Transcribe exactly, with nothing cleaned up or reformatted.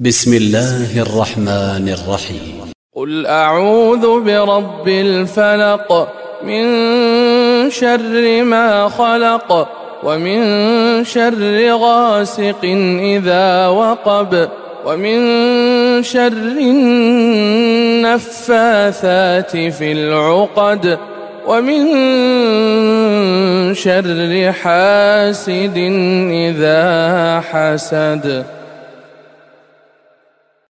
بسم الله الرحمن الرحيم. قل أعوذ برب الفلق من شر ما خلق ومن شر غاسق إذا وقب ومن شر النفاثات في العقد ومن شر حاسد إذا حسد.